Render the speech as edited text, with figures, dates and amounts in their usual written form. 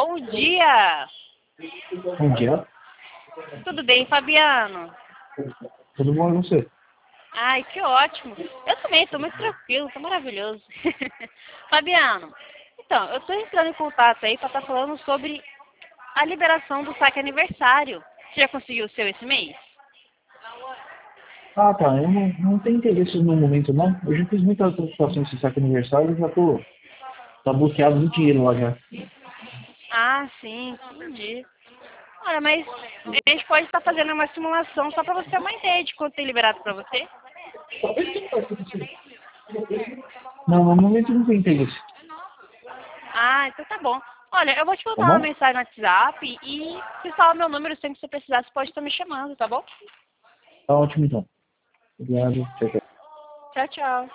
Bom dia! Bom dia. Tudo bem, Fabiano? Tudo bom e você? Ai, que ótimo! Eu também, estou muito tranquilo, estou maravilhoso. Fabiano, então, eu estou entrando em contato aí para estar falando sobre a liberação do saque aniversário. Você já conseguiu o seu esse mês? Ah, tá. Eu não tenho interesse no momento, não. Eu já fiz muitas participações nesse saque aniversário e já tô... Tá bloqueado muito dinheiro lá já. Ah, sim, entendi. Olha, mas a gente pode estar fazendo uma simulação só para você ter uma ideia de quanto tem liberado para você. Não, no momento não tenho interesse. Ah, então tá bom. Olha, eu vou te Tá mandar uma bom? mensagem no WhatsApp e se falar meu número, sempre que você precisar, você pode estar me chamando, tá bom? Tá ótimo então. Obrigado. Tchau, tchau. Tchau, tchau.